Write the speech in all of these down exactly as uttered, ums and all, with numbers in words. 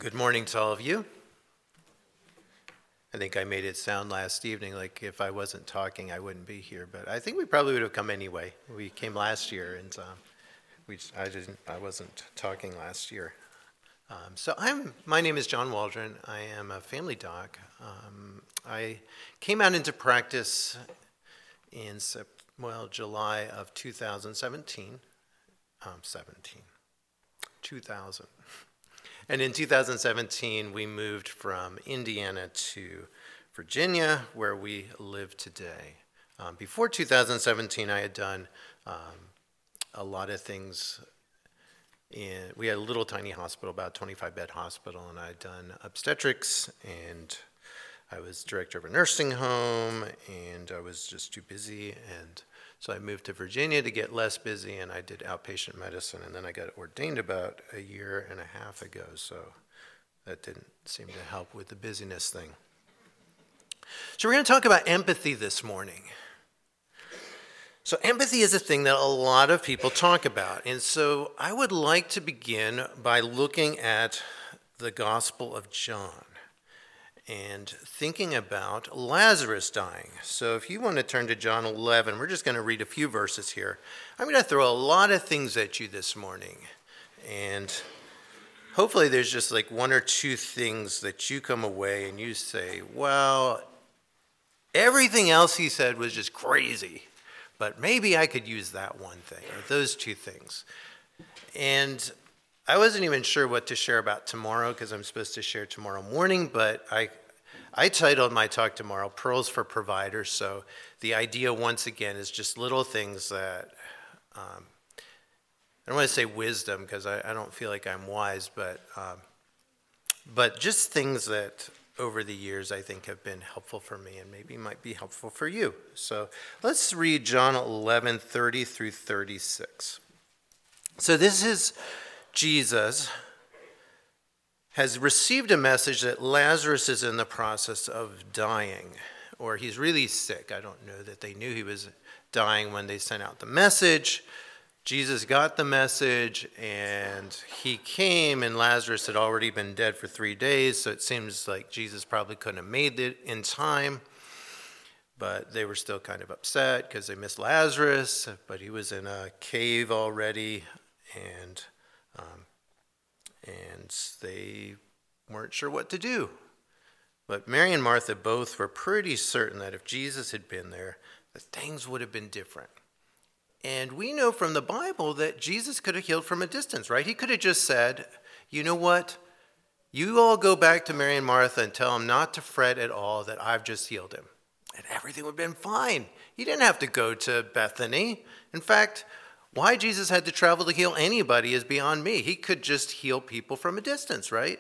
Good morning to all of you. I think I made it sound last evening like if I wasn't talking, I wouldn't be here, but I think we probably would have come anyway. We came last year, and um, we I didn't I wasn't talking last year. Um, so I'm my name is John Waldron. I am a family doc. Um, I came out into practice in well July of two thousand seventeen. Um, seventeen, two thousand. And in two thousand seventeen, we moved from Indiana to Virginia, where we live today. Um, before two thousand seventeen, I had done um, a lot of things. In, we had a little tiny hospital, about a twenty-five bed hospital, and I had done obstetrics, and I was director of a nursing home, and I was just too busy, and so I moved to Virginia to get less busy, and I did outpatient medicine, and then I got ordained about a year and a half ago, so that didn't seem to help with the busyness thing. So we're going to talk about empathy this morning. So empathy is a thing that a lot of people talk about, and so I would like to begin by looking at the Gospel of John and thinking about Lazarus dying. So if you want to turn to John eleven, we're just going to read a few verses here. I'm going to throw a lot of things at you this morning, and hopefully there's just like one or two things that you come away and you say, well, everything else he said was just crazy, but maybe I could use that one thing or those two things. And I wasn't even sure what to share about tomorrow because I'm supposed to share tomorrow morning, but I I titled my talk tomorrow, Pearls for Providers. So the idea, once again, is just little things that, um, I don't want to say wisdom because I, I don't feel like I'm wise, but um, but just things that over the years I think have been helpful for me and maybe might be helpful for you. So let's read John eleven, thirty through thirty-six. So this is Jesus has received a message that Lazarus is in the process of dying, or he's really sick. I don't know that they knew he was dying when they sent out the message. Jesus got the message, and he came, and Lazarus had already been dead for three days, so it seems like Jesus probably couldn't have made it in time, but they were still kind of upset because they missed Lazarus, but he was in a cave already, and Um, and they weren't sure what to do. But Mary and Martha both were pretty certain that if Jesus had been there, that things would have been different. And we know from the Bible that Jesus could have healed from a distance, right? He could have just said, you know what? You all go back to Mary and Martha and tell them not to fret at all, that I've just healed him. And everything would have been fine. He didn't have to go to Bethany. In fact, why Jesus had to travel to heal anybody is beyond me. He could just heal people from a distance, right?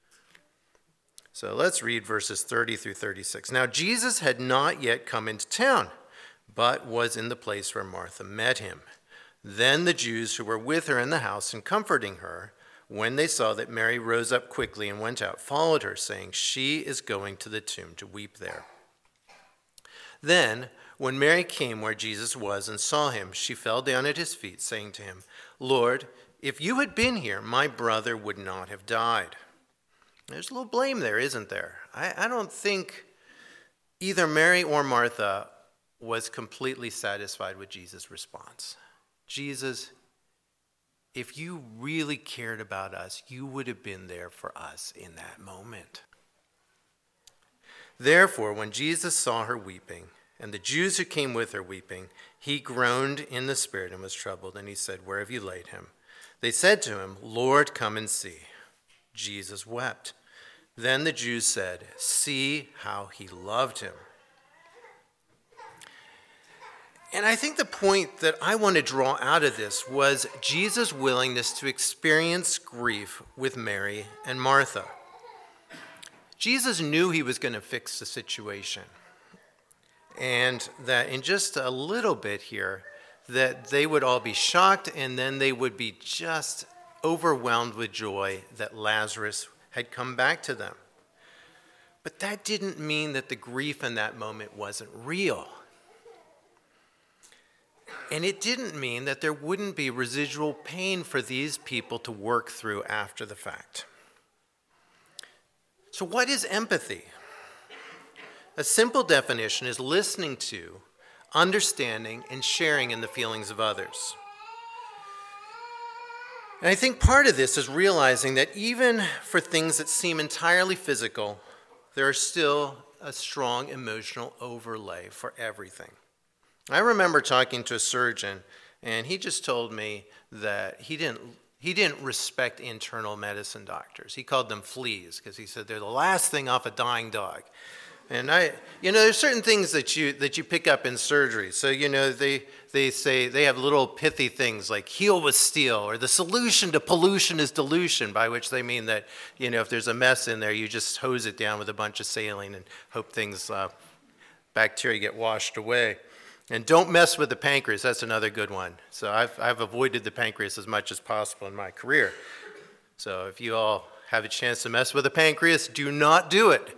So let's read verses thirty through thirty-six. Now Jesus had not yet come into town, but was in the place where Martha met him. Then the Jews who were with her in the house and comforting her, when they saw that Mary rose up quickly and went out, followed her, saying, she is going to the tomb to weep there. Then when Mary came where Jesus was and saw him, she fell down at his feet, saying to him, Lord, if you had been here, my brother would not have died. There's a little blame there, isn't there? I, I don't think either Mary or Martha was completely satisfied with Jesus' response. Jesus, if you really cared about us, you would have been there for us in that moment. Therefore, when Jesus saw her weeping, and the Jews who came with her weeping, he groaned in the spirit and was troubled, and he said, where have you laid him? They said to him, Lord, come and see. Jesus wept. Then the Jews said, see how he loved him. And I think the point that I want to draw out of this was Jesus' willingness to experience grief with Mary and Martha. Jesus knew he was going to fix the situation. And that in just a little bit here, that they would all be shocked and then they would be just overwhelmed with joy that Lazarus had come back to them. But that didn't mean that the grief in that moment wasn't real. And it didn't mean that there wouldn't be residual pain for these people to work through after the fact. So what is empathy? A simple definition is listening to, understanding, and sharing in the feelings of others. And I think part of this is realizing that even for things that seem entirely physical, there is still a strong emotional overlay for everything. I remember talking to a surgeon, and he just told me that he didn't he didn't respect internal medicine doctors. He called them fleas because he said they're the last thing off a dying dog. And I, you know, there's certain things that you that you pick up in surgery. So, you know, they they say they have little pithy things like heal with steel, or the solution to pollution is dilution, by which they mean that, you know, if there's a mess in there, you just hose it down with a bunch of saline and hope things, uh, bacteria get washed away. And don't mess with the pancreas. That's another good one. So I've I've avoided the pancreas as much as possible in my career. So if you all have a chance to mess with the pancreas, do not do it.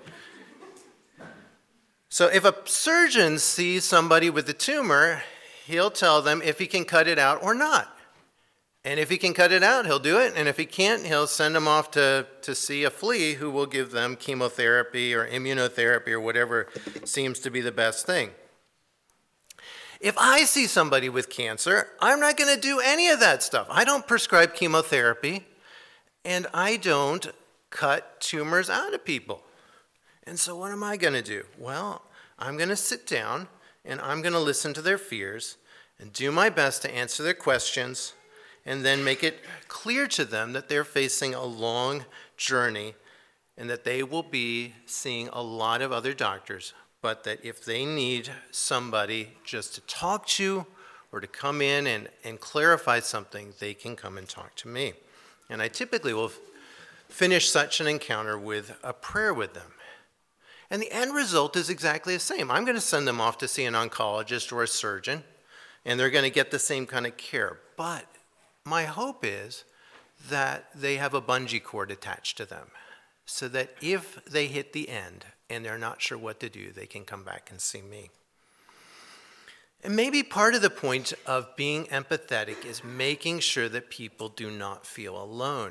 So if a surgeon sees somebody with a tumor, he'll tell them if he can cut it out or not. And if he can cut it out, he'll do it. And if he can't, he'll send them off to, to see a flea who will give them chemotherapy or immunotherapy or whatever seems to be the best thing. If I see somebody with cancer, I'm not going to do any of that stuff. I don't prescribe chemotherapy, and I don't cut tumors out of people. And so what am I going to do? Well, I'm going to sit down, and I'm going to listen to their fears and do my best to answer their questions, and then make it clear to them that they're facing a long journey and that they will be seeing a lot of other doctors, but that if they need somebody just to talk to or to come in and, and clarify something, they can come and talk to me. And I typically will finish such an encounter with a prayer with them. And the end result is exactly the same. I'm going to send them off to see an oncologist or a surgeon, and they're going to get the same kind of care. But my hope is that they have a bungee cord attached to them, so that if they hit the end and they're not sure what to do, they can come back and see me. And maybe part of the point of being empathetic is making sure that people do not feel alone.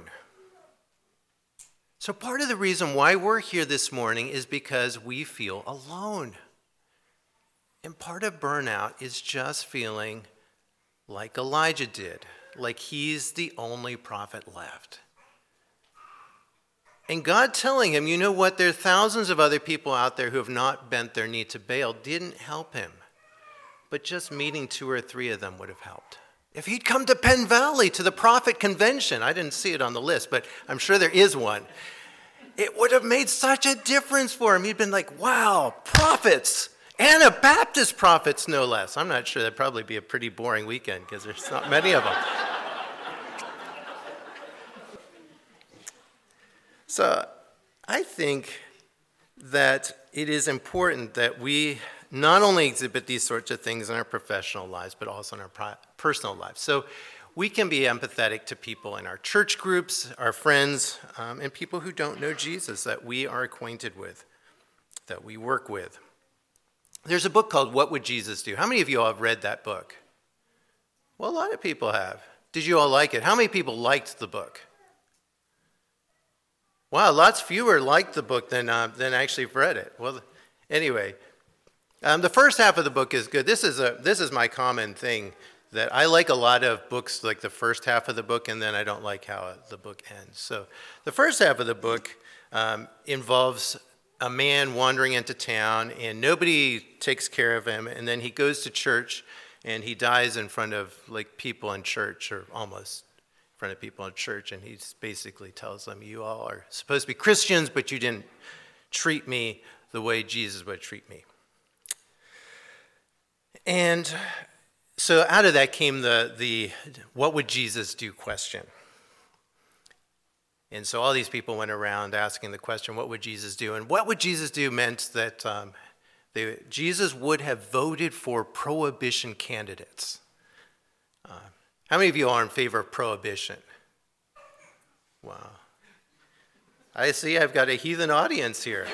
So part of the reason why we're here this morning is because we feel alone. And part of burnout is just feeling like Elijah did, like he's the only prophet left. And God telling him, you know what, there are thousands of other people out there who have not bent their knee to Baal, didn't help him. But just meeting two or three of them would have helped. If he'd come to Penn Valley to the prophet convention, I didn't see it on the list, but I'm sure there is one, it would have made such a difference for him. He'd been like, wow, prophets, Anabaptist prophets no less. I'm not sure, that'd probably be a pretty boring weekend because there's not many of them. So I think that it is important that we not only exhibit these sorts of things in our professional lives, but also in our pri- personal lives. So we can be empathetic to people in our church groups, our friends, um, and people who don't know Jesus that we are acquainted with, that we work with. There's a book called What Would Jesus Do? How many of you all have read that book? Well, a lot of people have. Did you all like it? How many people liked the book? Wow, lots fewer liked the book than uh, than actually read it. Well, anyway, um, the first half of the book is good. This is a this is my common thing, that I like a lot of books like the first half of the book, and then I don't like how the book ends. So the first half of the book um, involves a man wandering into town, and nobody takes care of him, and then he goes to church, and he dies in front of like people in church, or almost in front of people in church, and he basically tells them, you all are supposed to be Christians, but you didn't treat me the way Jesus would treat me. And so out of that came the, the what would Jesus do question. And so all these people went around asking the question, what would Jesus do? And what would Jesus do meant that um, they, Jesus would have voted for prohibition candidates. Uh, how many of you are in favor of prohibition? Wow. I see I've got a heathen audience here.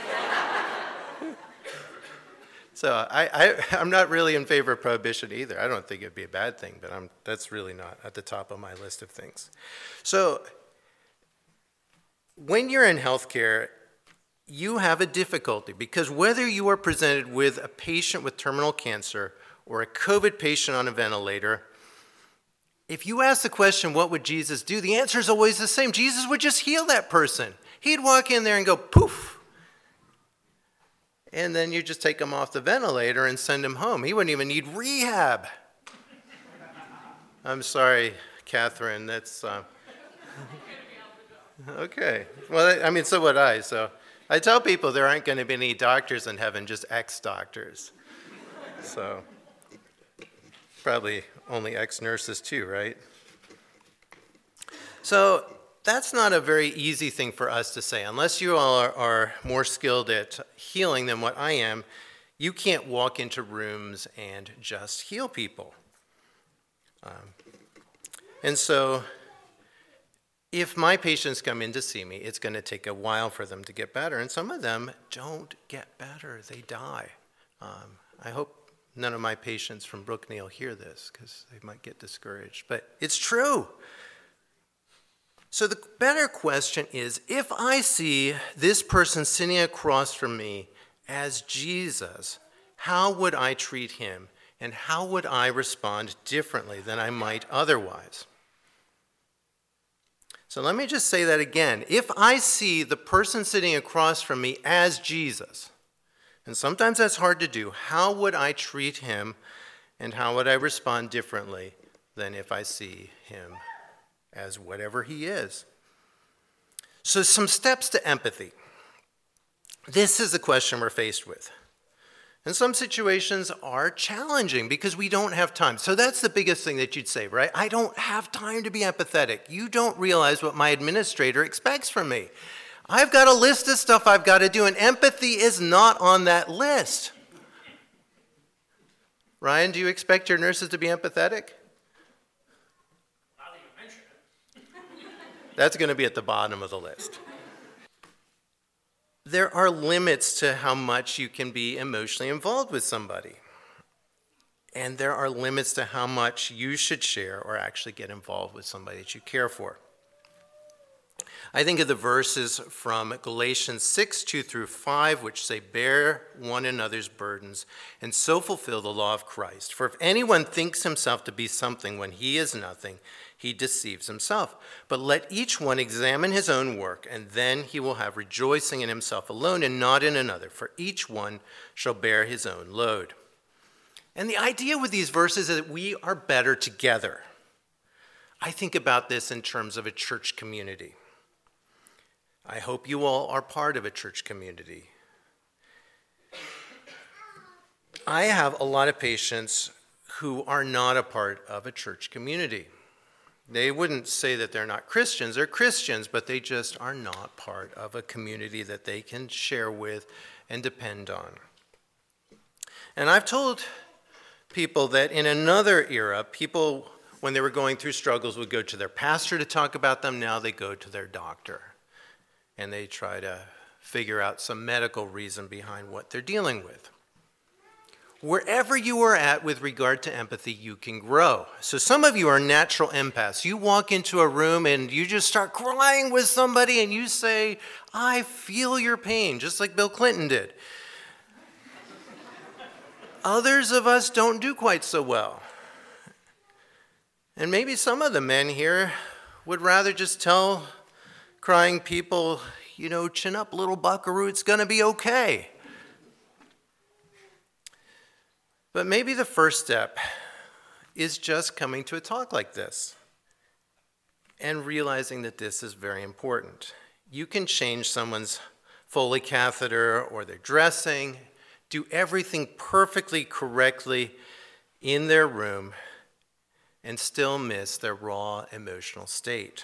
So I, I, I'm not really in favor of prohibition either. I don't think it'd be a bad thing, but I'm, that's really not at the top of my list of things. So when you're in healthcare, you have a difficulty, because whether you are presented with a patient with terminal cancer or a COVID patient on a ventilator, if you ask the question, what would Jesus do? The answer is always the same. Jesus would just heal that person. He'd walk in there and go, poof. And then you just take him off the ventilator and send him home. He wouldn't even need rehab. I'm sorry, Catherine, that's... Uh... Okay. Well, I mean, so would I. So I tell people there aren't going to be any doctors in heaven, just ex-doctors. So probably only ex-nurses too, right? So that's not a very easy thing for us to say. Unless you all are, are more skilled at healing than what I am, you can't walk into rooms and just heal people. Um, and so if my patients come in to see me, it's going to take a while for them to get better, and some of them don't get better. They die. Um, I hope none of my patients from Brookneal hear this, because they might get discouraged, but it's true. So the better question is, if I see this person sitting across from me as Jesus, how would I treat him, and how would I respond differently than I might otherwise? So let me just say that again. If I see the person sitting across from me as Jesus, and sometimes that's hard to do, how would I treat him, and how would I respond differently than if I see him as whatever he is? So some steps to empathy. This is the question we're faced with. And some situations are challenging because we don't have time. So that's the biggest thing that you'd say, right? I don't have time to be empathetic. You don't realize what my administrator expects from me. I've got a list of stuff I've got to do, and empathy is not on that list. Ryan, do you expect your nurses to be empathetic? Now that you mention it. That's going to be at the bottom of the list. There are limits to how much you can be emotionally involved with somebody. And there are limits to how much you should share or actually get involved with somebody that you care for. I think of the verses from Galatians six, two through five, which say, bear one another's burdens and so fulfill the law of Christ. For if anyone thinks himself to be something when he is nothing, he deceives himself. But let each one examine his own work, and then he will have rejoicing in himself alone and not in another, for each one shall bear his own load. And the idea with these verses is that we are better together. I think about this in terms of a church community. I hope you all are part of a church community. I have a lot of patients who are not a part of a church community. They wouldn't say that they're not Christians. They're Christians, but they just are not part of a community that they can share with and depend on. And I've told people that in another era, people, when they were going through struggles, would go to their pastor to talk about them. Now they go to their doctor, and they try to figure out some medical reason behind what they're dealing with. Wherever you are at with regard to empathy, you can grow. So some of you are natural empaths. You walk into a room and you just start crying with somebody and you say, I feel your pain, just like Bill Clinton did. Others of us don't do quite so well. And maybe some of the men here would rather just tell crying people, you know, chin up, little buckaroo, it's going to be okay. But maybe the first step is just coming to a talk like this and realizing that this is very important. You can change someone's Foley catheter or their dressing, do everything perfectly correctly in their room, and still miss their raw emotional state.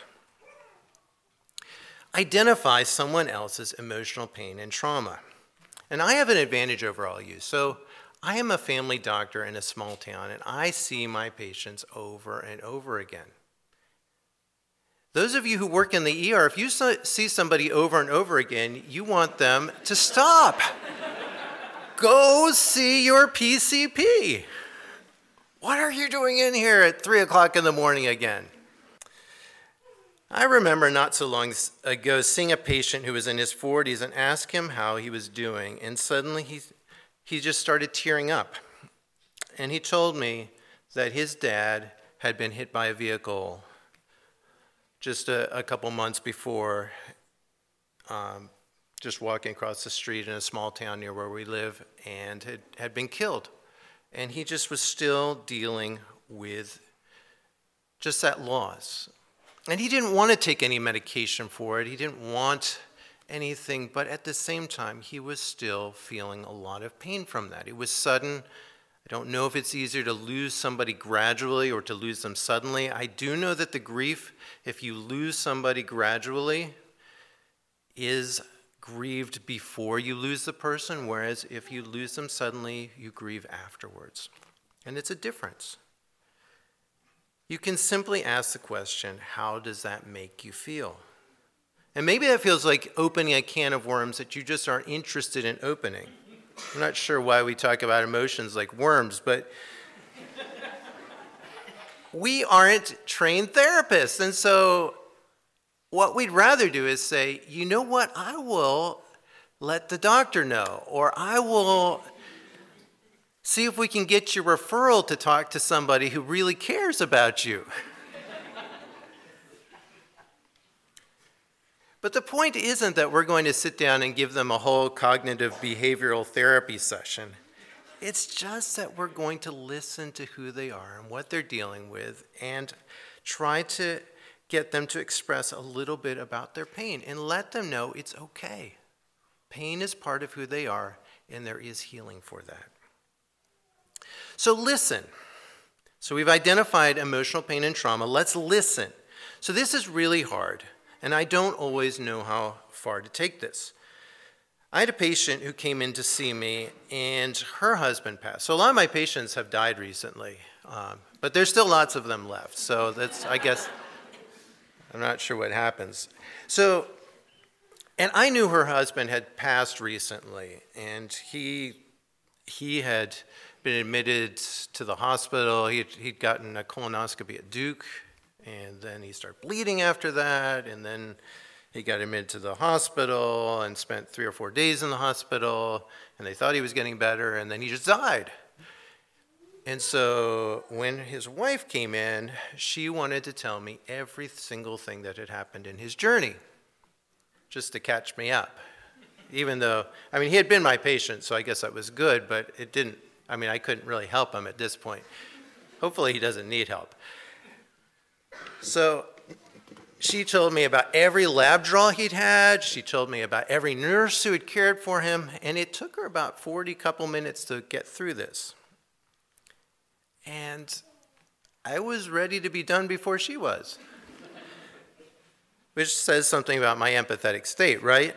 Identify someone else's emotional pain and trauma. And I have an advantage over all you. So I am a family doctor in a small town, and I see my patients over and over again. Those of you who work in the E R, if you see somebody over and over again, you want them to stop. Go see your P C P. What are you doing in here at three o'clock in the morning again? I remember not so long ago seeing a patient who was in his forties and asked him how he was doing, and suddenly he, he just started tearing up. And he told me that his dad had been hit by a vehicle just a, a couple months before, um, just walking across the street in a small town near where we live, and had, had been killed. And he just was still dealing with just that loss. And he didn't want to take any medication for it. He didn't want anything, but at the same time, he was still feeling a lot of pain from that. It was sudden. I don't know if it's easier to lose somebody gradually or to lose them suddenly. I do know that the grief, if you lose somebody gradually, is grieved before you lose the person, whereas if you lose them suddenly, you grieve afterwards. And it's a difference. You can simply ask the question, how does that make you feel? And maybe that feels like opening a can of worms that you just aren't interested in opening. I'm not sure why we talk about emotions like worms, but we aren't trained therapists. And so what we'd rather do is say, you know what, I will let the doctor know, or I will see if we can get your referral to talk to somebody who really cares about you. But the point isn't that we're going to sit down and give them a whole cognitive behavioral therapy session. It's just that we're going to listen to who they are and what they're dealing with and try to get them to express a little bit about their pain and let them know it's okay. Pain is part of who they are, and there is healing for that. So listen. So we've identified emotional pain and trauma. Let's listen. So this is really hard, and I don't always know how far to take this. I had a patient who came in to see me, and her husband passed. So a lot of my patients have died recently, um, but there's still lots of them left. So that's, I guess, I'm not sure what happens. So, and I knew her husband had passed recently, and he he had been admitted to the hospital. He'd, he'd gotten a colonoscopy at Duke, and then he started bleeding after that, and then he got admitted to the hospital and spent three or four days in the hospital, and they thought he was getting better, and then he just died. And so when his wife came in, she wanted to tell me every single thing that had happened in his journey, just to catch me up. Even though, I mean, he had been my patient, so I guess that was good, but it didn't, I mean, I couldn't really help him at this point. Hopefully he doesn't need help. So she told me about every lab draw he'd had. She told me about every nurse who had cared for him, and it took her about forty couple minutes to get through this. And I was ready to be done before she was, which says something about my empathetic state, right?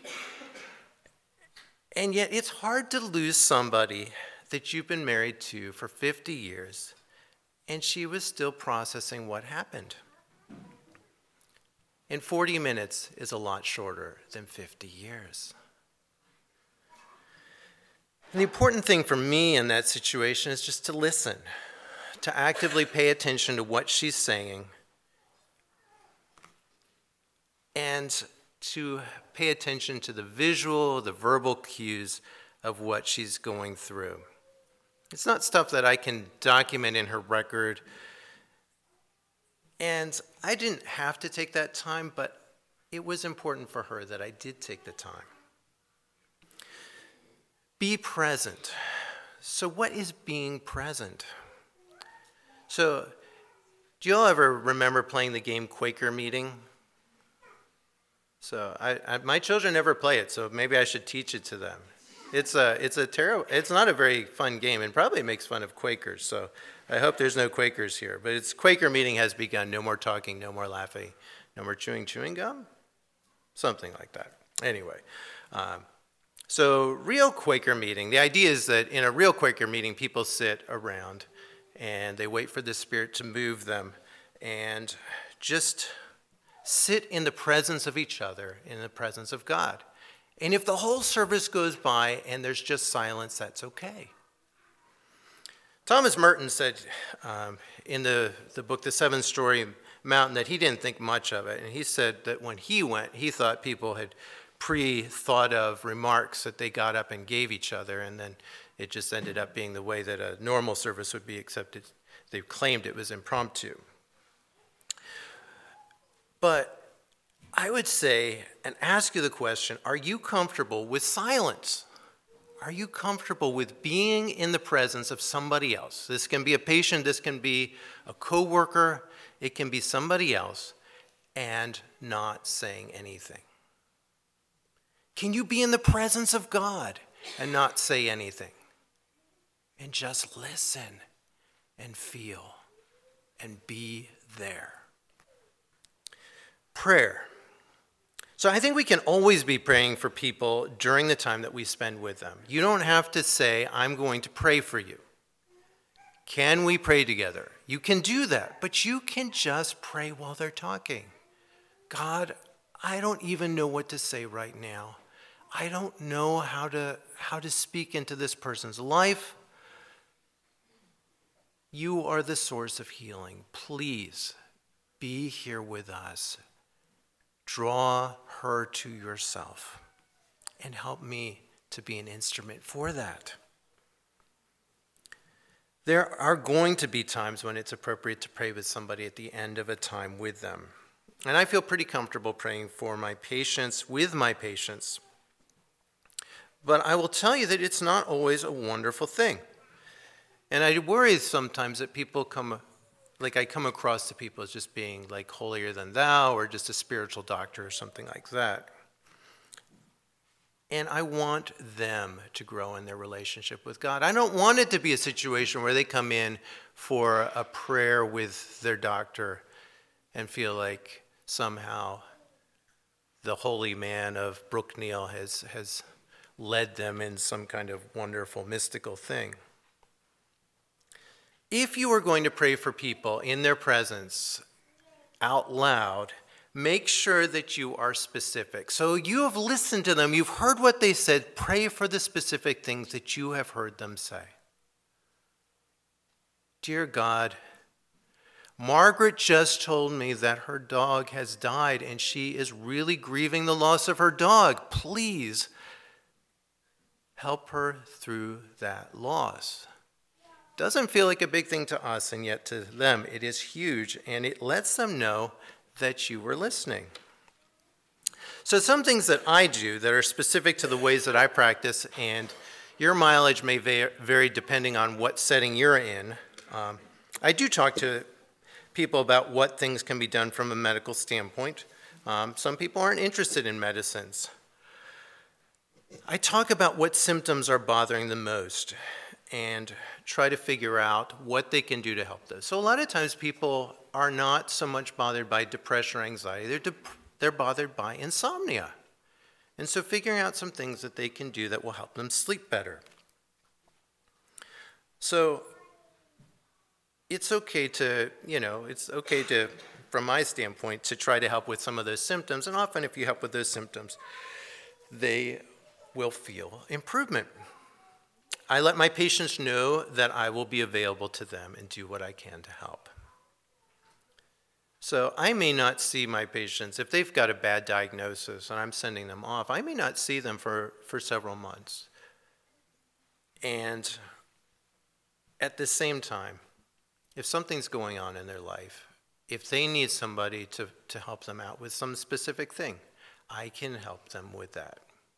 And yet it's hard to lose somebody that you've been married to for fifty years, and she was still processing what happened. And forty minutes is a lot shorter than fifty years. And the important thing for me in that situation is just to listen, to actively pay attention to what she's saying, and to pay attention to the visual, the verbal cues of what she's going through. It's not stuff that I can document in her record. And I didn't have to take that time, but it was important for her that I did take the time. Be present. So what is being present? So do you all ever remember playing the game Quaker Meeting? So I, I, my children never play it, so maybe I should teach it to them. It's a, it's a terrible, it's not a very fun game, and probably makes fun of Quakers. So I hope there's no Quakers here. But it's Quaker Meeting has begun. No more talking, no more laughing, no more chewing chewing gum, something like that. Anyway, um, so real Quaker Meeting. The idea is that in a real Quaker meeting, people sit around and they wait for the Spirit to move them, and just sit in the presence of each other, in the presence of God. And if the whole service goes by and there's just silence, that's okay. Thomas Merton said um, in the, the book, The Seven Story mountain that he didn't think much of it. And he said that when he went, he thought people had pre-thought of remarks that they got up and gave each other, and then it just ended up being the way that a normal service would be accepted. They claimed it was impromptu. But I would say and ask you the question, are you comfortable with silence? Are you comfortable with being in the presence of somebody else? This can be a patient, this can be a coworker, it can be somebody else, and not saying anything. Can you be in the presence of God and not say anything? And just listen and feel and be there. Prayer. So I think we can always be praying for people during the time that we spend with them. You don't have to say, I'm going to pray for you. Can we pray together? You can do that, but you can just pray while they're talking. God, I don't even know what to say right now. I don't know how to, how to speak into this person's life. You are the source of healing. Please be here with us. Draw her to yourself and help me to be an instrument for that. There are going to be times when it's appropriate to pray with somebody at the end of a time with them. And I feel pretty comfortable praying for my patients, with my patients. But I will tell you that it's not always a wonderful thing. And I worry sometimes that people come, like I come across to people as just being like holier than thou or just a spiritual doctor or something like that. And I want them to grow in their relationship with God. I don't want it to be a situation where they come in for a prayer with their doctor and feel like somehow the holy man of Brookneal has, has led them in some kind of wonderful mystical thing. If you are going to pray for people in their presence out loud, make sure that you are specific. So you have listened to them, you've heard what they said, pray for the specific things that you have heard them say. Dear God, Margaret just told me that her dog has died and she is really grieving the loss of her dog. Please help her through that loss. Doesn't feel like a big thing to us, and yet to them it is huge, and it lets them know that you were listening. So some things that I do that are specific to the ways that I practice, and your mileage may vary depending on what setting you're in. Um, I do talk to people about what things can be done from a medical standpoint. Um, some people aren't interested in medicines. I talk about what symptoms are bothering them most and try to figure out what they can do to help those. So a lot of times people are not so much bothered by depression or anxiety, they're, de- they're bothered by insomnia. And so figuring out some things that they can do that will help them sleep better. So it's okay to, you know, it's okay to, from my standpoint, to try to help with some of those symptoms. And often if you help with those symptoms, they will feel improvement. I let my patients know that I will be available to them and do what I can to help. So I may not see my patients, if they've got a bad diagnosis and I'm sending them off, I may not see them for, for several months. And at the same time, if something's going on in their life, if they need somebody to, to help them out with some specific thing, I can help them with that.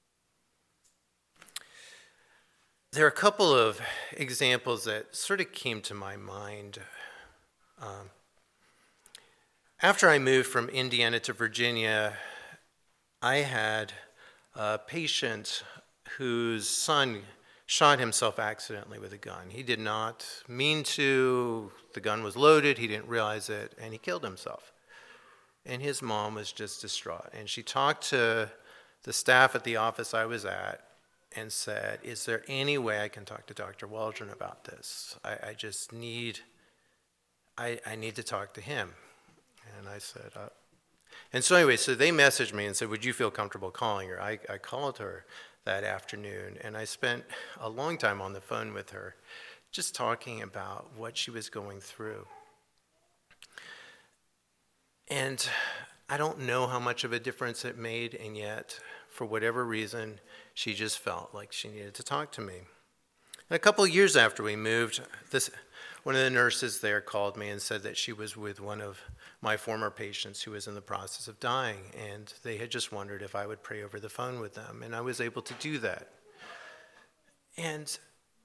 There are a couple of examples that sort of came to my mind. Um, after I moved from Indiana to Virginia, I had a patient whose son shot himself accidentally with a gun. He did not mean to. The gun was loaded. He didn't realize it, and he killed himself. And his mom was just distraught. And she talked to the staff at the office I was at and said, is there any way I can talk to Doctor Waldron about this? I, I just need, I, I need to talk to him. And I said, uh, and so anyway, so they messaged me and said, would you feel comfortable calling her? I, I called her that afternoon, and I spent a long time on the phone with her, just talking about what she was going through. And I don't know how much of a difference it made, and yet, for whatever reason, she just felt like she needed to talk to me. And a couple of years after we moved, this one of the nurses there called me and said that she was with one of my former patients who was in the process of dying, and they had just wondered if I would pray over the phone with them, and I was able to do that. And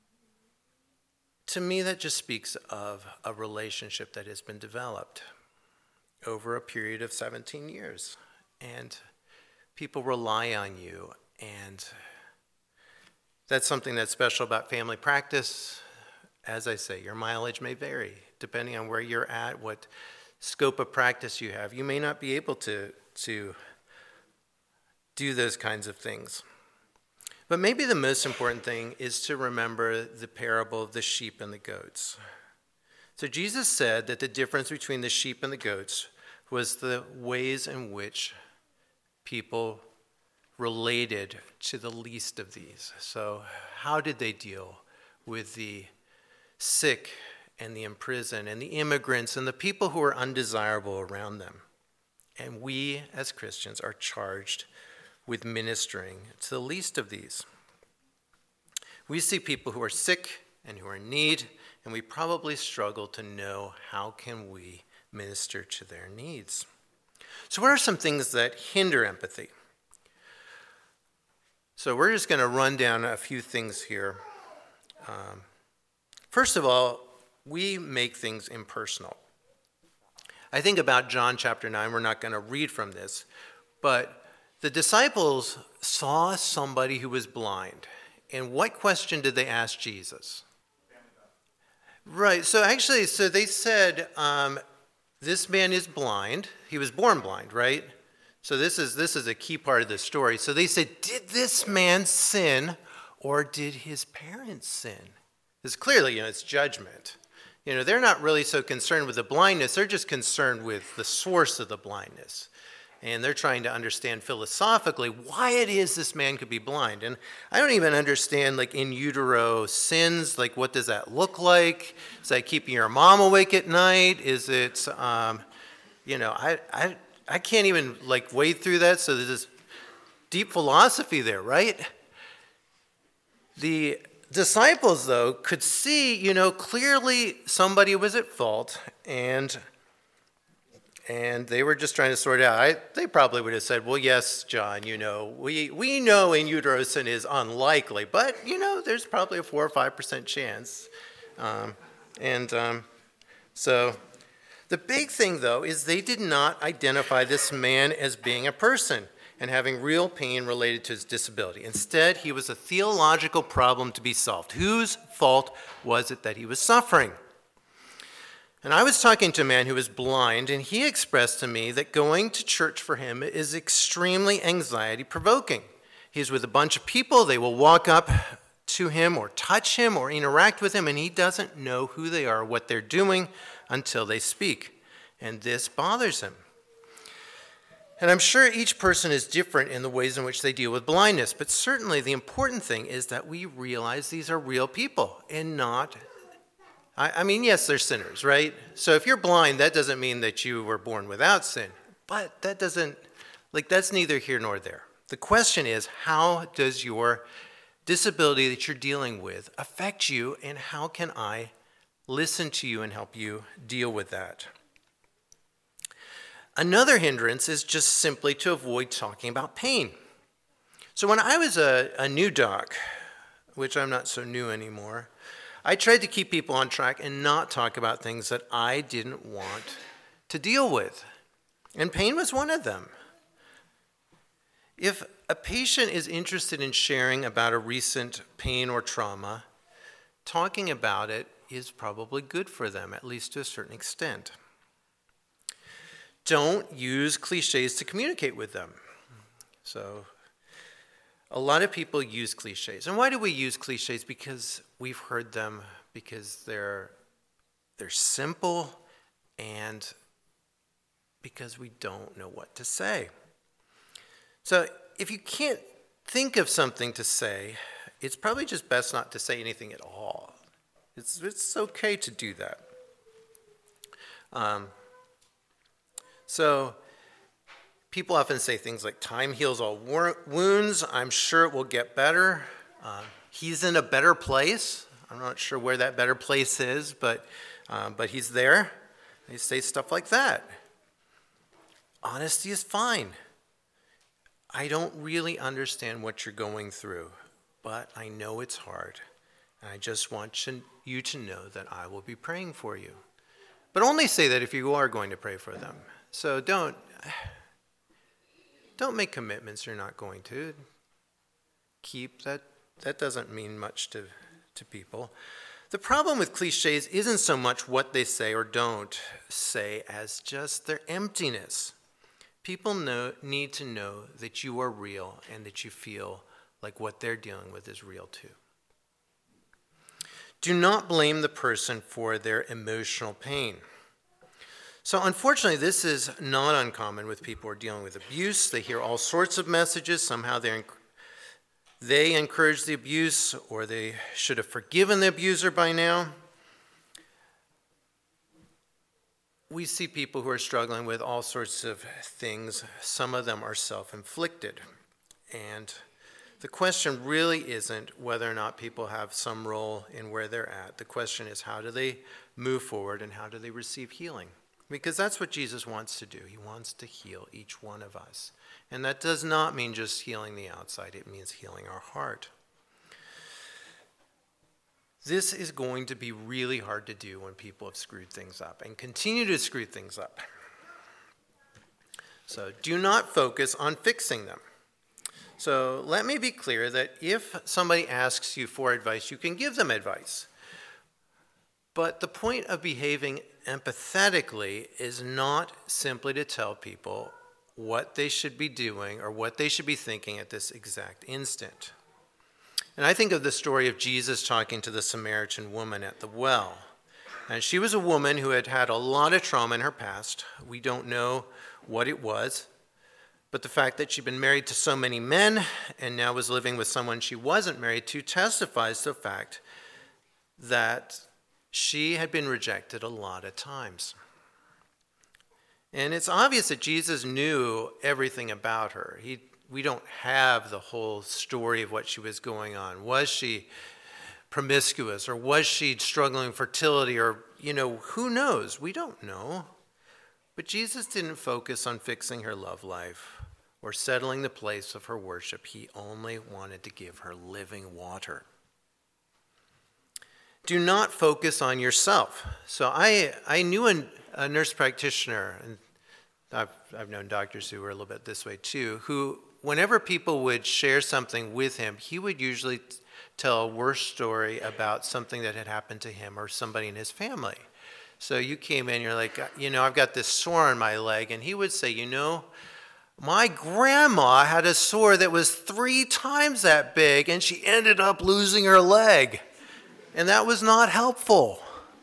to me, that just speaks of a relationship that has been developed over a period of seventeen years. And people rely on you, and that's something that's special about family practice. As I say, your mileage may vary depending on where you're at, what scope of practice you have. You may not be able to, to do those kinds of things. But maybe the most important thing is to remember the parable of the sheep and the goats. So Jesus said that the difference between the sheep and the goats was the ways in which people related to the least of these. So how did they deal with the sick and the imprisoned and the immigrants and the people who are undesirable around them? And we as Christians are charged with ministering to the least of these. We see people who are sick and who are in need, and we probably struggle to know how can we minister to their needs. So what are some things that hinder empathy? So we're just going to run down a few things here. Um, first of all, we make things impersonal. I think about John chapter nine. We're not going to read from this, but the disciples saw somebody who was blind. And what question did they ask Jesus? Right, so actually, so they said, um, this man is blind. He was born blind, right? So this is this is a key part of the story. So they said, did this man sin or did his parents sin? Because clearly, you know, it's judgment. You know, they're not really so concerned with the blindness. They're just concerned with the source of the blindness. And they're trying to understand philosophically why it is this man could be blind. And I don't even understand, like, in utero sins. Like, what does that look like? Is that keeping your mom awake at night? Is it, um, you know, I, I, I can't even, like, wade through that. So there's this deep philosophy there, right? The disciples, though, could see, you know, clearly somebody was at fault, and And they were just trying to sort it out. I, they probably would have said, well, yes, John, you know, we, we know in utero sin is unlikely, but, you know, there's probably a four or five percent chance. Um, and um, so the big thing, though, is they did not identify this man as being a person and having real pain related to his disability. Instead, he was a theological problem to be solved. Whose fault was it that he was suffering? And I was talking to a man who was blind, and he expressed to me that going to church for him is extremely anxiety-provoking. He's with a bunch of people. They will walk up to him or touch him or interact with him, and he doesn't know who they are, what they're doing, until they speak. And this bothers him. And I'm sure each person is different in the ways in which they deal with blindness, but certainly the important thing is that we realize these are real people and not I mean, yes, they're sinners, right? So if you're blind, that doesn't mean that you were born without sin. But that doesn't, like, that's neither here nor there. The question is, how does your disability that you're dealing with affect you, and how can I listen to you and help you deal with that? Another hindrance is just simply to avoid talking about pain. So when I was a, a new doc, which I'm not so new anymore, I tried to keep people on track and not talk about things that I didn't want to deal with. And pain was one of them. If a patient is interested in sharing about a recent pain or trauma, talking about it is probably good for them, at least to a certain extent. Don't use cliches to communicate with them. So, a lot of people use cliches. And why do we use cliches? Because we've heard them, because they're they're simple, and because we don't know what to say. So if you can't think of something to say, it's probably just best not to say anything at all. It's it's okay to do that. Um, So people often say things like, time heals all war- wounds. I'm sure it will get better. Um, he's in a better place. I'm not sure where that better place is, but, um, but he's there. They say stuff like that. Honesty is fine. I don't really understand what you're going through, but I know it's hard. And I just want you to know that I will be praying for you. But only say that if you are going to pray for them. So don't, don't make commitments you're not going to keep. That, that doesn't mean much to, to people. The problem with cliches isn't so much what they say or don't say as just their emptiness. People know, need to know that you are real and that you feel like what they're dealing with is real too. Do not blame the person for their emotional pain. So unfortunately, this is not uncommon with people who are dealing with abuse. They hear all sorts of messages. Somehow they they encourage the abuse, or they should have forgiven the abuser by now. We see people who are struggling with all sorts of things. Some of them are self-inflicted. And the question really isn't whether or not people have some role in where they're at. The question is, how do they move forward and how do they receive healing? Because that's what Jesus wants to do. He wants to heal each one of us. And that does not mean just healing the outside. It means healing our heart. This is going to be really hard to do when people have screwed things up and continue to screw things up. So do not focus on fixing them. So let me be clear that if somebody asks you for advice, you can give them advice. But the point of behaving empathetically is not simply to tell people what they should be doing or what they should be thinking at this exact instant. And I think of the story of Jesus talking to the Samaritan woman at the well. And she was a woman who had had a lot of trauma in her past. We don't know what it was, but the fact that she'd been married to so many men and now was living with someone she wasn't married to testifies to the fact that she had been rejected a lot of times. And it's obvious that Jesus knew everything about her. He, we don't have the whole story of what she was going on. Was she promiscuous, or was she struggling with fertility, or, you know, who knows? We don't know. But Jesus didn't focus on fixing her love life or settling the place of her worship. He only wanted to give her living water. Do not focus on yourself. So I I knew a, a nurse practitioner, and I've, I've known doctors who were a little bit this way too, who whenever people would share something with him, he would usually tell a worse story about something that had happened to him or somebody in his family. So you came in, you're like, you know, I've got this sore on my leg, and he would say, you know, my grandma had a sore that was three times that big, and she ended up losing her leg. And that was not helpful.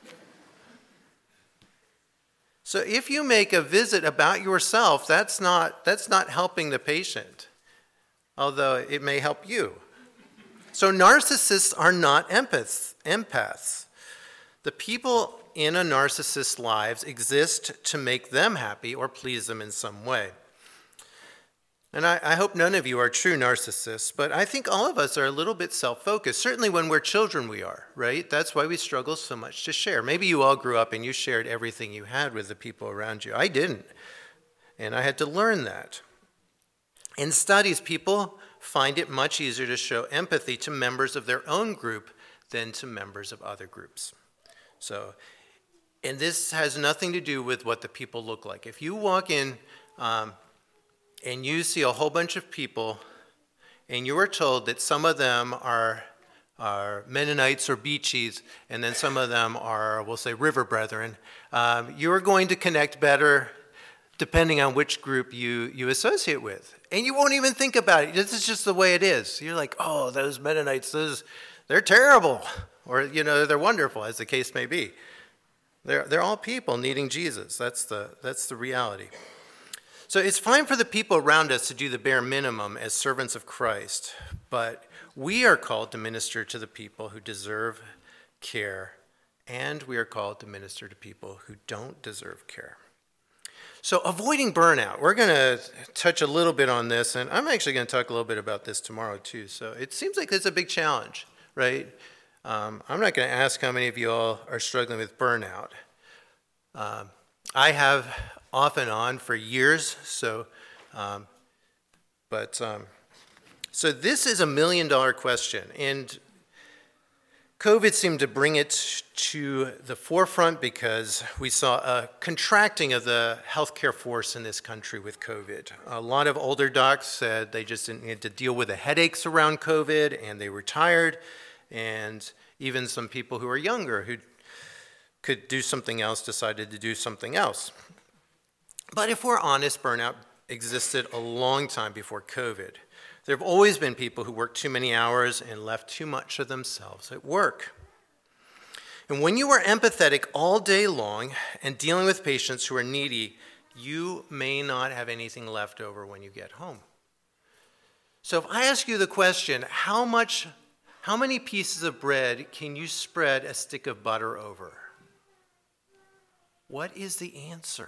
So if you make a visit about yourself, that's not, that's not helping the patient, although it may help you. So narcissists are not empaths. empaths. The people in a narcissist's lives exist to make them happy or please them in some way. And I, I hope none of you are true narcissists, but I think all of us are a little bit self-focused. Certainly when we're children we are, right? That's why we struggle so much to share. Maybe you all grew up and you shared everything you had with the people around you. I didn't, and I had to learn that. In studies, people find it much easier to show empathy to members of their own group than to members of other groups. So, and this has nothing to do with what the people look like. If you walk in um, and you see a whole bunch of people, and you are told that some of them are, are Mennonites or Beachies, and then some of them are, we'll say, River Brethren, um, you are going to connect better depending on which group you, you associate with. And you won't even think about it. This is just the way it is. You're like, oh, those Mennonites, those, they're terrible. Or, you know, they're wonderful, as the case may be. They're, they're all people needing Jesus. That's the, that's the reality. So it's fine for the people around us to do the bare minimum as servants of Christ, but we are called to minister to the people who deserve care, and we are called to minister to people who don't deserve care. So avoiding burnout, we're going to touch a little bit on this, and I'm actually going to talk a little bit about this tomorrow too. So it seems like it's a big challenge, right? Um, I'm not going to ask how many of you all are struggling with burnout. Um, I have off and on for years, so, um, but, um, so this is a million dollar question, and COVID seemed to bring it to the forefront because we saw a contracting of the healthcare force in this country with COVID. A lot of older docs said they just didn't need to deal with the headaches around COVID and they retired, and even some people who are younger who could do something else decided to do something else. But if we're honest, burnout existed a long time before COVID. There have always been people who worked too many hours and left too much of themselves at work. And when you are empathetic all day long and dealing with patients who are needy, you may not have anything left over when you get home. So if I ask you the question, how much, how many pieces of bread can you spread a stick of butter over? What is the answer?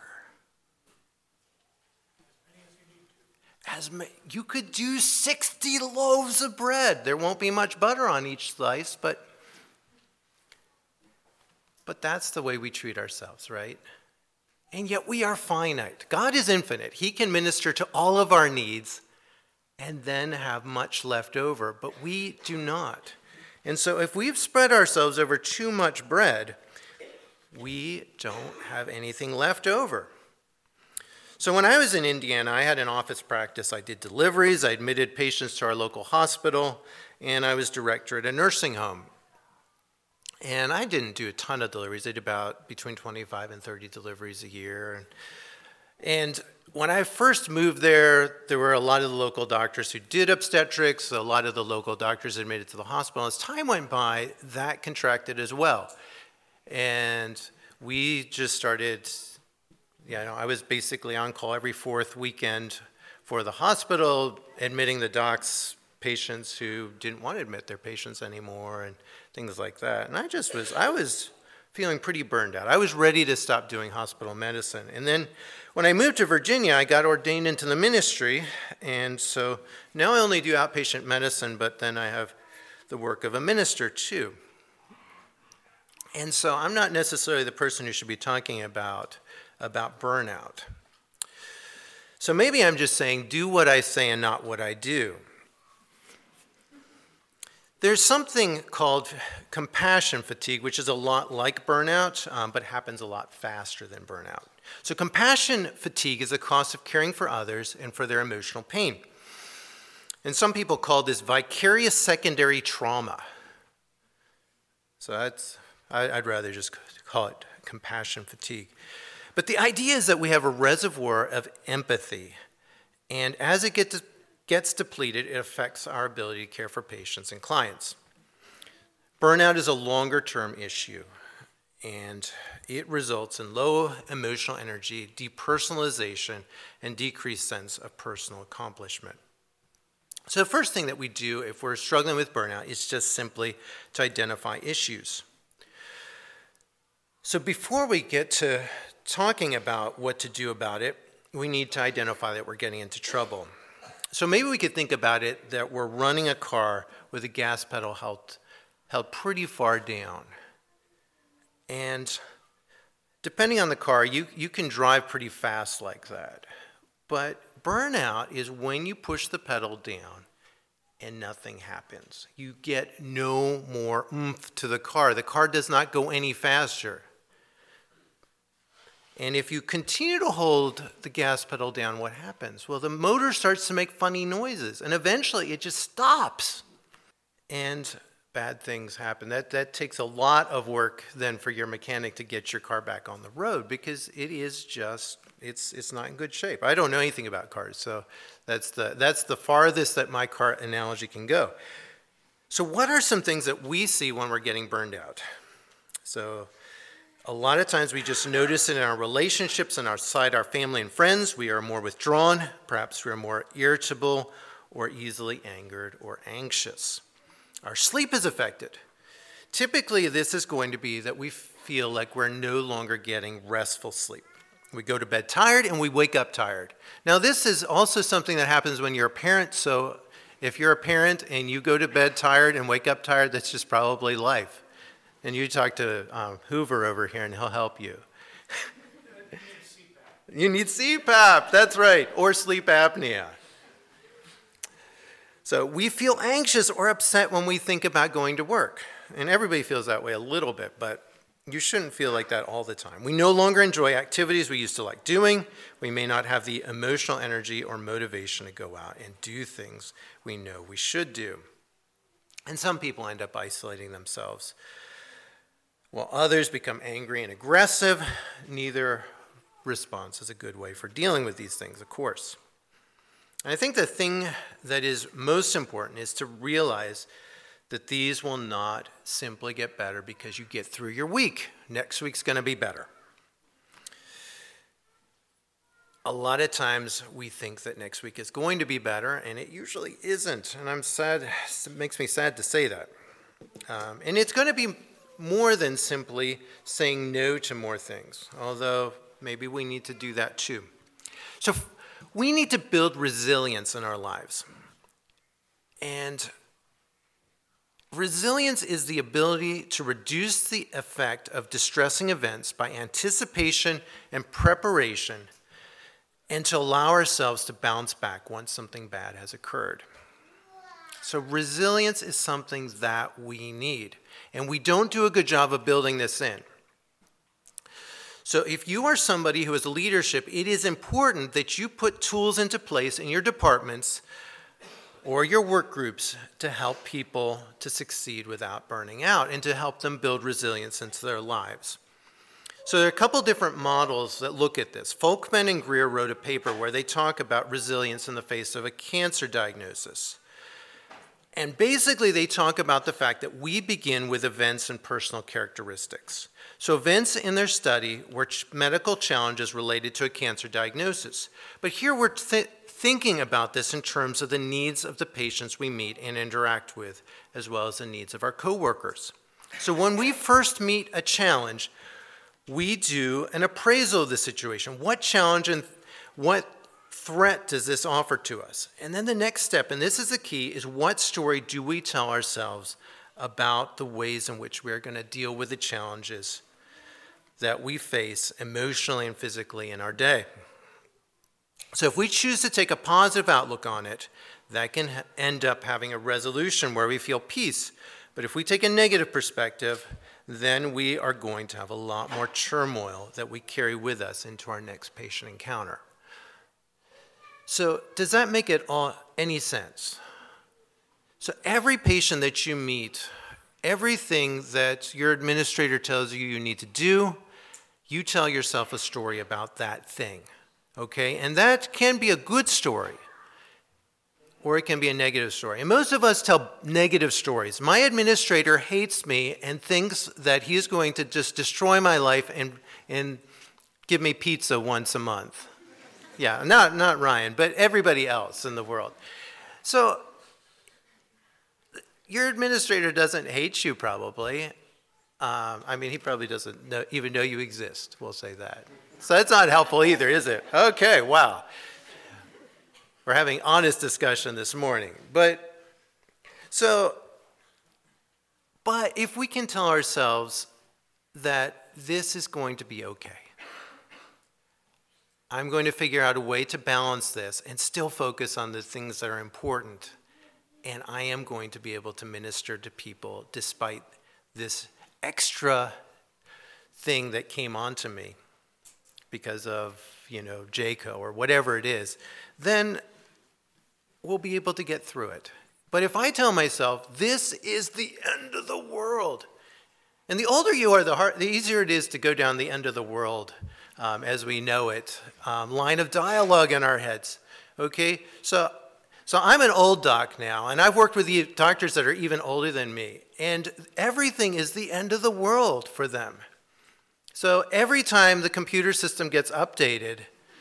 As ma- you could do sixty loaves of bread. There won't be much butter on each slice, but, but that's the way we treat ourselves, right? And yet we are finite. God is infinite. He can minister to all of our needs and then have much left over, but we do not. And so if we've spread ourselves over too much bread, we don't have anything left over. So when I was in Indiana, I had an office practice. I did deliveries, I admitted patients to our local hospital, and I was director at a nursing home. And I didn't do a ton of deliveries. I did about between twenty-five and thirty deliveries a year. And when I first moved there, there were a lot of the local doctors who did obstetrics, a lot of the local doctors admitted to the hospital. As time went by, that contracted as well. And we just started... Yeah, you know, I was basically on call every fourth weekend for the hospital, admitting the docs patients who didn't want to admit their patients anymore and things like that. And I just was, I was feeling pretty burned out. I was ready to stop doing hospital medicine. And then when I moved to Virginia, I got ordained into the ministry. And so now I only do outpatient medicine, but then I have the work of a minister too. And so I'm not necessarily the person who should be talking about about burnout. So maybe I'm just saying, do what I say and not what I do. There's something called compassion fatigue, which is a lot like burnout, um, but happens a lot faster than burnout. So compassion fatigue is the cost of caring for others and for their emotional pain. And some people call this vicarious secondary trauma. So that's, I, I'd rather just call it compassion fatigue. But the idea is that we have a reservoir of empathy, and as it gets, gets depleted, it affects our ability to care for patients and clients. Burnout is a longer-term issue, and it results in low emotional energy, depersonalization, and decreased sense of personal accomplishment. So the first thing that we do if we're struggling with burnout is just simply to identify issues. So before we get to talking about what to do about it, we need to identify that we're getting into trouble. So maybe we could think about it that we're running a car with the gas pedal held, held pretty far down. And depending on the car, you, you can drive pretty fast like that. But burnout is when you push the pedal down and nothing happens. You get no more oomph to the car. The car does not go any faster. And if you continue to hold the gas pedal down, what happens? Well, the motor starts to make funny noises, and eventually it just stops. And bad things happen. That that takes a lot of work then for your mechanic to get your car back on the road, because it is just, it's it's not in good shape. I don't know anything about cars, so that's the that's the farthest that my car analogy can go. So what are some things that we see when we're getting burned out? So a lot of times we just notice it in our relationships and outside our family and friends. We are more withdrawn, perhaps we are more irritable or easily angered or anxious. Our sleep is affected. Typically, this is going to be that we feel like we're no longer getting restful sleep. We go to bed tired and we wake up tired. Now, this is also something that happens when you're a parent. So if you're a parent and you go to bed tired and wake up tired, that's just probably life. And you talk to um, Hoover over here and he'll help you. You need C PAP, that's right, or sleep apnea. So we feel anxious or upset when we think about going to work. And everybody feels that way a little bit, but you shouldn't feel like that all the time. We no longer enjoy activities we used to like doing. We may not have the emotional energy or motivation to go out and do things we know we should do. And some people end up isolating themselves, while others become angry and aggressive. Neither response is a good way for dealing with these things, of course. And I think the thing that is most important is to realize that these will not simply get better because you get through your week. Next week's going to be better. A lot of times we think that next week is going to be better, and it usually isn't. And I'm sad, it makes me sad to say that. Um, and it's going to be more than simply saying no to more things, although maybe we need to do that too. So we need to build resilience in our lives. And resilience is the ability to reduce the effect of distressing events by anticipation and preparation, and to allow ourselves to bounce back once something bad has occurred. So resilience is something that we need, and we don't do a good job of building this in. So if you are somebody who has leadership, it is important that you put tools into place in your departments or your work groups to help people to succeed without burning out and to help them build resilience into their lives. So there are a couple different models that look at this. Folkman and Greer wrote a paper where they talk about resilience in the face of a cancer diagnosis. And basically they talk about the fact that we begin with events and personal characteristics. So events in their study were ch- medical challenges related to a cancer diagnosis. But here we're th- thinking about this in terms of the needs of the patients we meet and interact with, as well as the needs of our coworkers. So when we first meet a challenge, we do an appraisal of the situation. What challenge and what threat does this offer to us? And then the next step, and this is the key, is what story do we tell ourselves about the ways in which we are going to deal with the challenges that we face emotionally and physically in our day. So if we choose to take a positive outlook on it, that can ha- end up having a resolution where we feel peace. But if we take a negative perspective, then we are going to have a lot more turmoil that we carry with us into our next patient encounter. So does that make it all any sense? So every patient that you meet, everything that your administrator tells you you need to do, you tell yourself a story about that thing, okay? And that can be a good story, or it can be a negative story. And most of us tell negative stories. My administrator hates me and thinks that he's going to just destroy my life and, and give me pizza once a month. Yeah, not, not Ryan, but everybody else in the world. So your administrator doesn't hate you probably. Um, I mean, he probably doesn't know, even know you exist, we'll say that. So that's not helpful either, is it? Okay, wow. We're having honest discussion this morning. But, so, but if we can tell ourselves that this is going to be okay, I'm going to figure out a way to balance this and still focus on the things that are important, and I am going to be able to minister to people despite this extra thing that came onto me because of, you know, J C O or whatever it is, then we'll be able to get through it. But if I tell myself, this is the end of the world, and the older you are, the, hard, the easier it is to go down the end of the world um, as we know it, um, line of dialogue in our heads, okay? So So I'm an old doc now, and I've worked with doctors that are even older than me, and everything is the end of the world for them. So every time the computer system gets updated,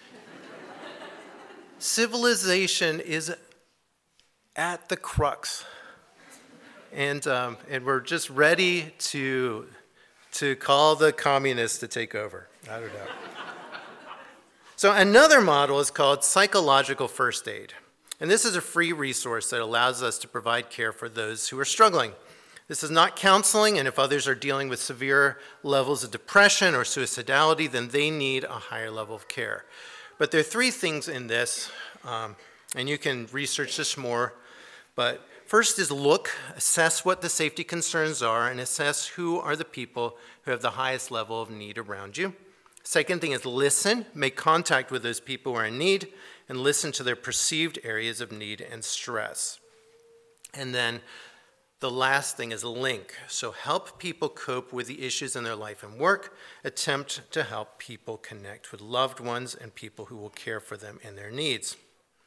civilization is at the crux, and um, and we're just ready to to call the communists to take over. I don't know. So another model is called psychological first aid. And this is a free resource that allows us to provide care for those who are struggling. This is not counseling, and if others are dealing with severe levels of depression or suicidality, then they need a higher level of care. But there are three things in this, um, and you can research this more. But first is look, assess what the safety concerns are, and assess who are the people who have the highest level of need around you. Second thing is listen, make contact with those people who are in need, and listen to their perceived areas of need and stress. And then the last thing is link. So help people cope with the issues in their life and work. Attempt to help people connect with loved ones and people who will care for them in their needs.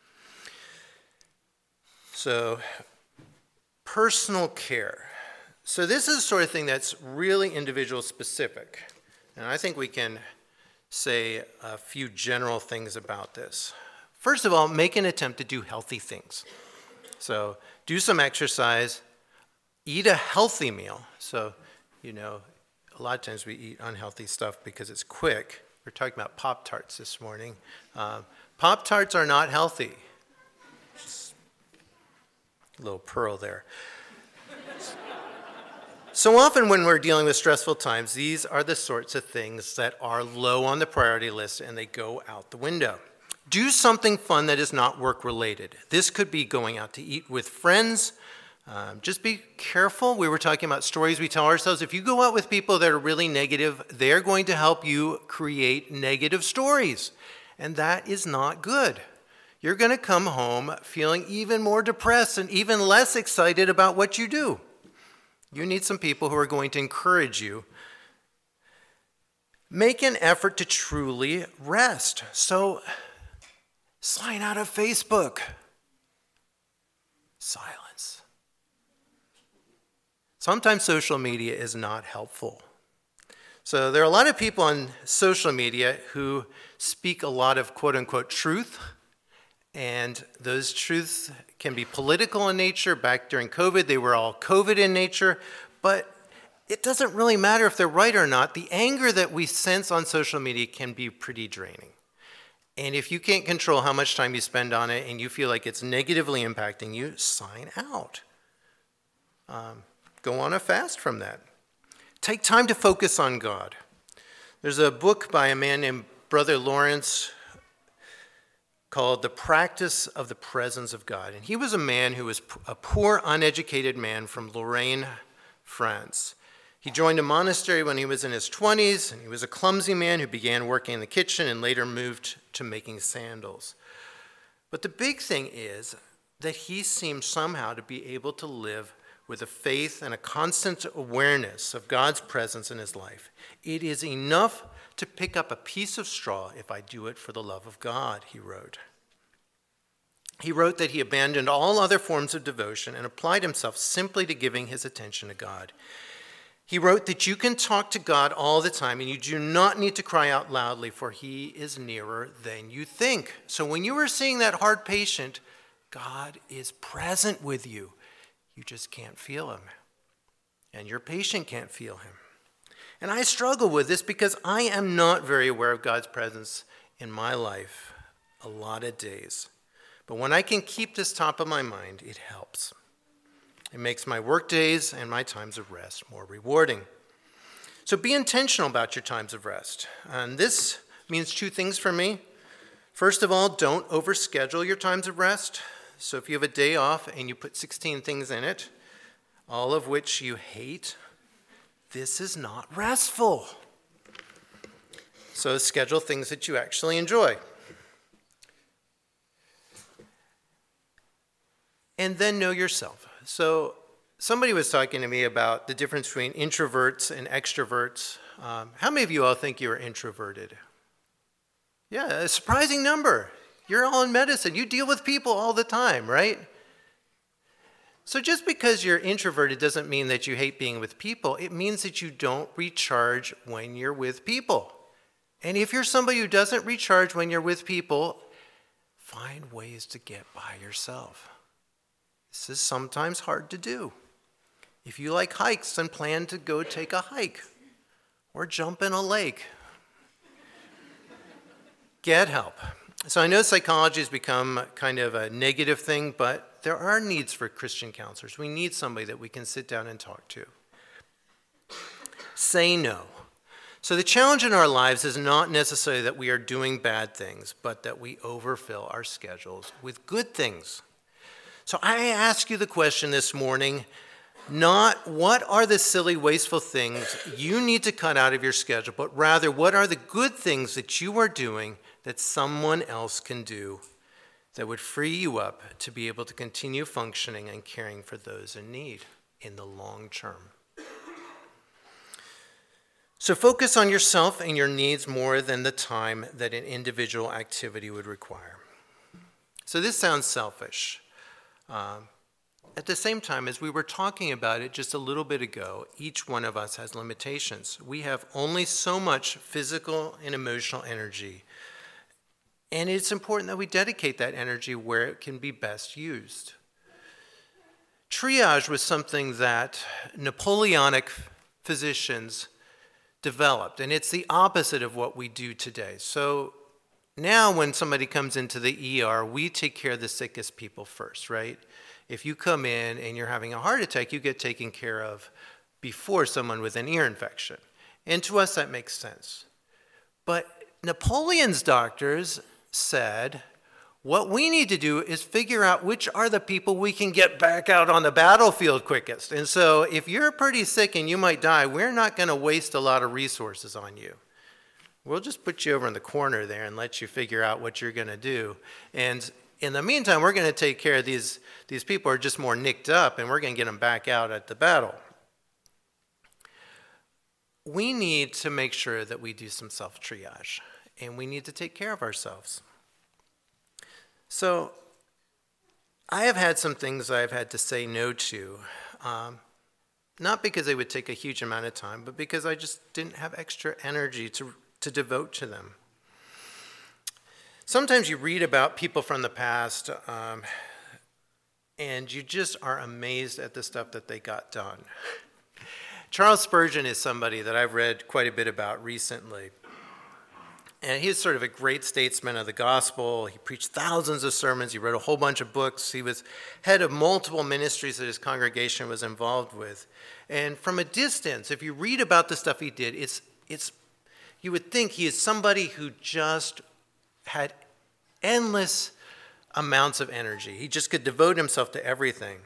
So personal care. So this is the sort of thing that's really individual specific. And I think we can say a few general things about this. First of all, make an attempt to do healthy things. So do some exercise, eat a healthy meal. So, you know, a lot of times we eat unhealthy stuff because it's quick. We're talking about Pop-Tarts this morning. Uh, Pop-Tarts are not healthy. Just a little pearl there. So often when we're dealing with stressful times, these are the sorts of things that are low on the priority list and they go out the window. Do something fun that is not work-related. This could be going out to eat with friends. Um, just be careful. We were talking about stories we tell ourselves. If you go out with people that are really negative, they're going to help you create negative stories. And that is not good. You're going to come home feeling even more depressed and even less excited about what you do. You need some people who are going to encourage you. Make an effort to truly rest. So, sign out of Facebook. Silence. Sometimes social media is not helpful. So there are a lot of people on social media who speak a lot of quote-unquote truth, and those truths can be political in nature. Back during COVID, they were all COVID in nature, but it doesn't really matter if they're right or not. The anger that we sense on social media can be pretty draining. And if you can't control how much time you spend on it and you feel like it's negatively impacting you, sign out. Um, go on a fast from that. Take time to focus on God. There's a book by a man named Brother Lawrence called The Practice of the Presence of God. And he was a man who was a poor, uneducated man from Lorraine, France. He joined a monastery when he was in his twenties, and he was a clumsy man who began working in the kitchen and later moved to making sandals. But the big thing is that he seemed somehow to be able to live with a faith and a constant awareness of God's presence in his life. It is enough to pick up a piece of straw if I do it for the love of God, he wrote. He wrote that he abandoned all other forms of devotion and applied himself simply to giving his attention to God. He wrote that you can talk to God all the time and you do not need to cry out loudly, for he is nearer than you think. So when you are seeing that hard patient, God is present with you. You just can't feel him. And your patient can't feel him. And I struggle with this because I am not very aware of God's presence in my life a lot of days. But when I can keep this top of my mind, it helps. It makes my work days and my times of rest more rewarding. So be intentional about your times of rest. And this means two things for me. First of all, don't overschedule your times of rest. So if you have a day off and you put sixteen things in it, all of which you hate, this is not restful. So schedule things that you actually enjoy. And then know yourself. So somebody was talking to me about the difference between introverts and extroverts. Um, how many of you all think you're introverted? Yeah, a surprising number. You're all in medicine. You deal with people all the time, right? So just because you're introverted doesn't mean that you hate being with people. It means that you don't recharge when you're with people. And if you're somebody who doesn't recharge when you're with people, find ways to get by yourself. This is sometimes hard to do. If you like hikes, then plan to go take a hike or jump in a lake. Get help. So I know psychology has become kind of a negative thing, but there are needs for Christian counselors. We need somebody that we can sit down and talk to. Say no. So the challenge in our lives is not necessarily that we are doing bad things, but that we overfill our schedules with good things. So I ask you the question this morning, not what are the silly, wasteful things you need to cut out of your schedule, but rather what are the good things that you are doing that someone else can do that would free you up to be able to continue functioning and caring for those in need in the long term. So focus on yourself and your needs more than the time that an individual activity would require. So this sounds selfish. Um, at the same time, as we were talking about it just a little bit ago, each one of us has limitations. We have only so much physical and emotional energy. And it's important that we dedicate that energy where it can be best used. Triage was something that Napoleonic physicians developed, and it's the opposite of what we do today. So now when somebody comes into the E R, we take care of the sickest people first, right? If you come in and you're having a heart attack, you get taken care of before someone with an ear infection. And to us, that makes sense. But Napoleon's doctors said, what we need to do is figure out which are the people we can get back out on the battlefield quickest. And so if you're pretty sick and you might die, we're not going to waste a lot of resources on you. We'll just put you over in the corner there and let you figure out what you're going to do. And in the meantime, we're going to take care of these, these people who are just more nicked up, and we're going to get them back out at the battle. We need to make sure that we do some self-triage, and we need to take care of ourselves. So I have had some things I've had to say no to, um, not because they would take a huge amount of time, but because I just didn't have extra energy to, to devote to them. Sometimes you read about people from the past, um, and you just are amazed at the stuff that they got done. Charles Spurgeon is somebody that I've read quite a bit about recently. And he's sort of a great statesman of the gospel. He preached thousands of sermons. He wrote a whole bunch of books. He was head of multiple ministries that his congregation was involved with. And from a distance, if you read about the stuff he did, it's it's you would think he is somebody who just had endless amounts of energy. He just could devote himself to everything.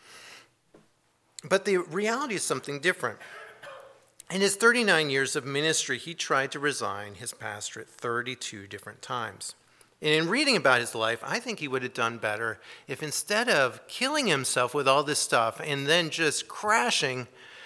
But the reality is something different. In his thirty-nine years of ministry, he tried to resign his pastorate thirty-two different times. And in reading about his life, I think he would have done better if instead of killing himself with all this stuff and then just crashing,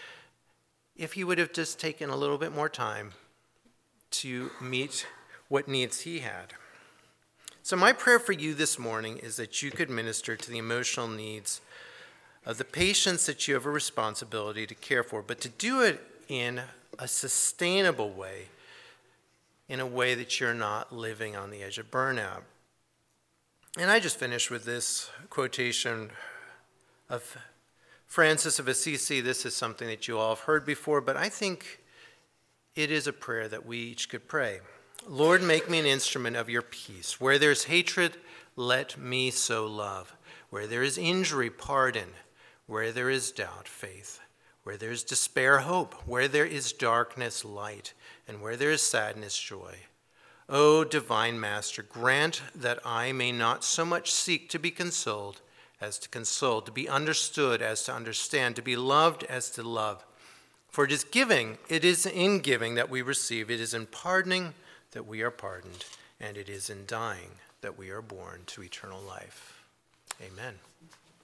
if he would have just taken a little bit more time to meet what needs he had. So my prayer for you this morning is that you could minister to the emotional needs of the patients that you have a responsibility to care for, but to do it in a sustainable way, in a way that you're not living on the edge of burnout. And I just finished with this quotation of Francis of Assisi. This is something that you all have heard before, but I think it is a prayer that we each could pray. Lord, make me an instrument of your peace. Where there's hatred, let me sow love. Where there is injury, pardon. Where there is doubt, faith. Where there is despair, hope. Where there is darkness, light. And where there is sadness, joy. O divine Master, grant that I may not so much seek to be consoled as to console, to be understood as to understand, to be loved as to love. For it is giving, it is in giving that we receive, it is in pardoning that we are pardoned, and it is in dying that we are born to eternal life. Amen.